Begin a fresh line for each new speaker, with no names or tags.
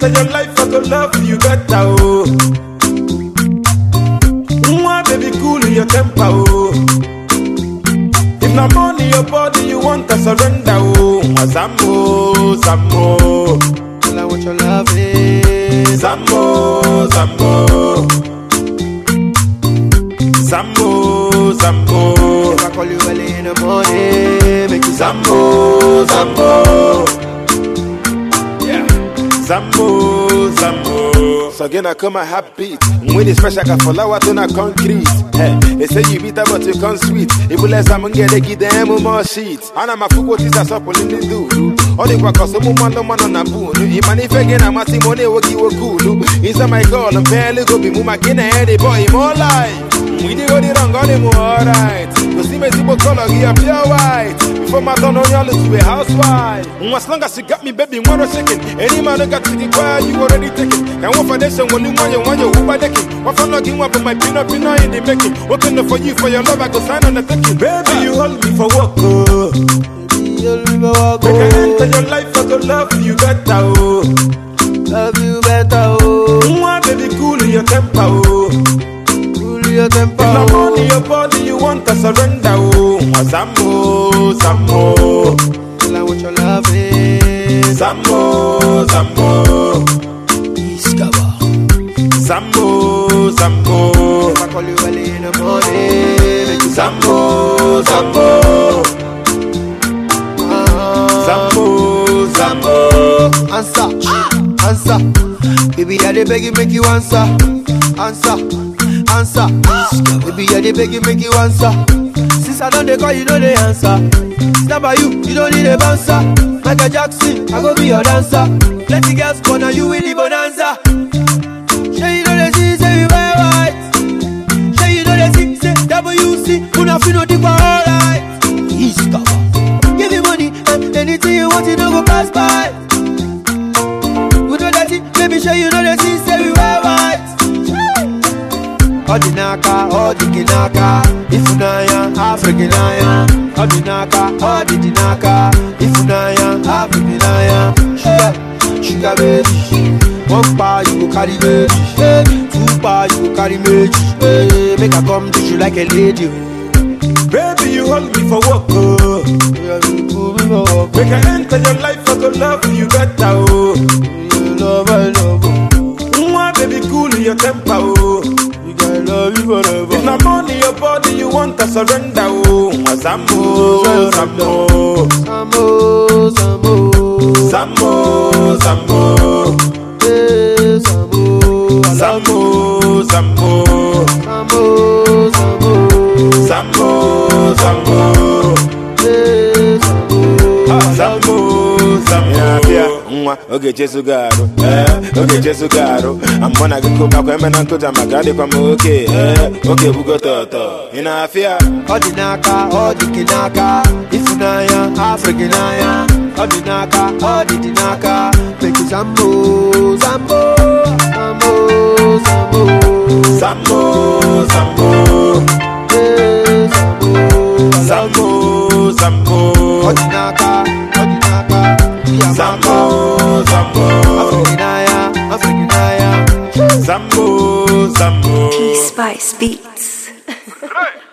enter your life, I go love you better, oh. Mwah, baby, cool your temper, oh. If not money, your body, you want to surrender, oh. Zambo, Zambo.
Tell her what your love is.
Zambo, Zambo. Zambo, Zambo.
If I call you early in the morning, make you
Zambo, Zambo. Yeah. Zambo, Zambo. So again I come a happy. When it's fresh I can follow out on a concrete. Hey, they say you bitter but you come sweet. If you let someone get they give them more sheets. And I'm a fool what is a supple in the do. All the work of some man on a boon. If man if again I'm a Simone will give a cool. Inside my call and barely go be muma kin head a boy more life. We did go the wrong on him alright. You see me people color here pure white. Before my turn on y'all to a housewife. As long as you got me baby more shaking. Any man who got to the choir you already taking. Can one foundation when you want your Uber decking. One for locking up on my pinot in the making. Working for you for your love I go sign on the taking. Baby you hold me for work oh.
baby, you'll be my walk.
Make I enter your life I go love you better oh.
Love you better, oh.
Mwah, baby cool your temper oh.
Your temper,
if not money, your body, you want to surrender, oh. Zambo, Zambo.
tell her what your love is.
Zambo, Zambo.
Iskaba.
Zambo, Zambo.
If I call you early in the morning, make you
Zambo, Zambo. Zambo, Zambo.
Answer. Baby, I dey beg you, make you answer. Answer. Baby, I dey beg you, make you answer. Since I don't dey call, you know the answer. Stand by you, you don't need a bouncer. Michael Jackson, I go be your dancer. Plenty girls corner you with the bonanza. Sure you know the see, say you wear white. Sure you know the see, say WC. Una feel no deep alright. East cover. Give me money and anything you want, you don't go pass by. We know that it, baby, sure you know the see, say we wear white. Odinaka, Odikinaka, Ifunaya, Africanaya. Odinaka, Odinaka, Ifunaya, Africanaya. Sugar baby. One bar you go carry baby. Two bar you go carry baby. Make I come to you like a lady.
Baby, you hold me for work oh. Make I enter your life, I go love you better oh.
Love, I love you.
Mwah, baby, cool your temper oh.
I love you forever.
If not money, your body, you want to surrender, oh. Zambo, Zambo.
Zambo, Zambo.
Zambo, Zambo.
Hey, Zambo.
Zambo, Zambo.
Zambo, Zambo.
Zambo, Zambo.
Hey, Zambo.
Zambo, Zambo. Oge Jesu garo, oge Jesu garo. Amona giko bakwe mena nkuta magade kwa moke, oge bugo toto. Ina afia.
Odinaka, Odikinaka, Ifunaya, Africanaya. Odinaka, Odinaka, make you Zambo, Zambo, Zambo, Zambo.
Zambo, Zambo.
Hey, Zambo,
Zambo, Zambo.
Odinaka, Odinaka.
Zambo, Zambo.
Africanaya.
Zambo, Zambo.
P Spice Beats.